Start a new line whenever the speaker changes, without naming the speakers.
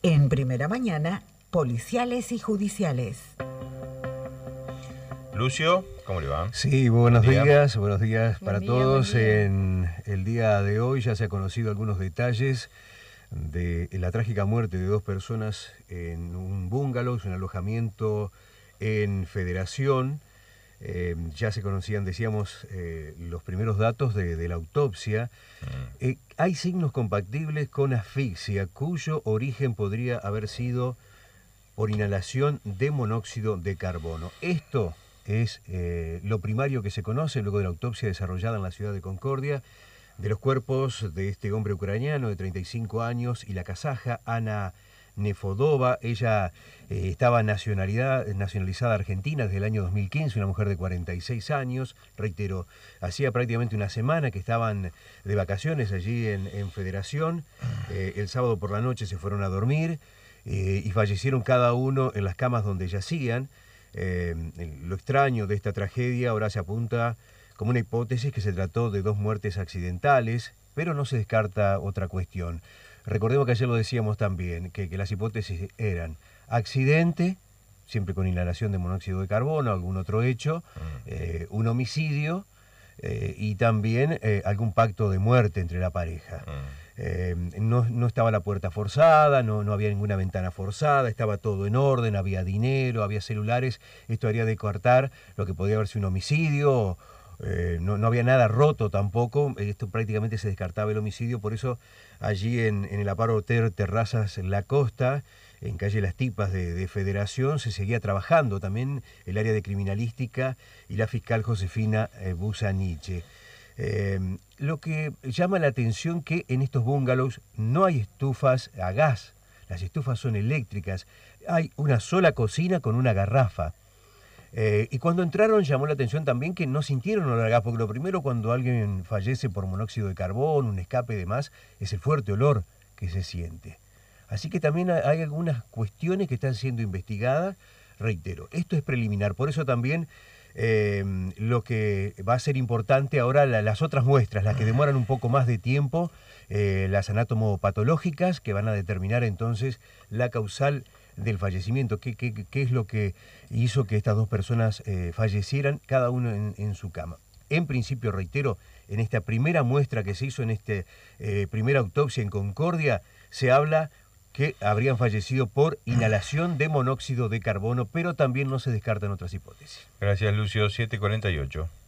En Primera Mañana, policiales y judiciales.
Lucio, ¿cómo le va?
Sí, buenos días para
Buen día,
todos.
buen día.
En el día de hoy ya se han conocido algunos detalles de la trágica muerte de 2 personas en un bungalow, un alojamiento en Federación. Ya se conocían, decíamos, los primeros datos de la autopsia. Hay signos compatibles con asfixia, cuyo origen podría haber sido por inhalación de monóxido de carbono. Esto es lo primario que se conoce luego de la autopsia desarrollada en la ciudad de Concordia de los cuerpos de este hombre ucraniano de 35 años y la kazaja Ana Nefodova. Ella estaba nacionalizada argentina desde el año 2015, una mujer de 46 años. Reitero, hacía prácticamente una semana que estaban de vacaciones allí en Federación. El sábado por la noche se fueron a dormir y fallecieron cada uno en las camas donde yacían. Lo extraño de esta tragedia ahora se apunta como una hipótesis que se trató de 2 muertes accidentales, pero no se descarta otra cuestión. Recordemos que ayer lo decíamos también, que las hipótesis eran accidente, siempre con inhalación de monóxido de carbono, algún otro hecho, un homicidio y también algún pacto de muerte entre la pareja. No estaba la puerta forzada, no había ninguna ventana forzada, estaba todo en orden, había dinero, había celulares. Esto haría descartar lo que podría haber sido un homicidio. No había nada roto tampoco, esto prácticamente se descartaba el homicidio. Por eso allí en el Aparo Hotel Terrazas La Costa, en calle Las Tipas de Federación, se seguía trabajando también el área de criminalística y la fiscal Josefina Busaniche. Lo que llama la atención que en estos bungalows no hay estufas a gas, las estufas son eléctricas, hay una sola cocina con una garrafa. Y cuando entraron llamó la atención también que no sintieron olor a gas, porque lo primero cuando alguien fallece por monóxido de carbono, un escape y demás, es el fuerte olor que se siente. Así que también hay algunas cuestiones que están siendo investigadas. Reitero, esto es preliminar, por eso también lo que va a ser importante ahora, las otras muestras, las que demoran un poco más de tiempo, las anatomopatológicas, que van a determinar entonces la causal del fallecimiento, qué es lo que hizo que estas 2 personas fallecieran, cada uno en su cama. En principio, reitero, en esta primera muestra que se hizo en esta primera autopsia en Concordia, se habla que habrían fallecido por inhalación de monóxido de carbono, pero también no se descartan otras hipótesis.
Gracias, Lucio. 7:48.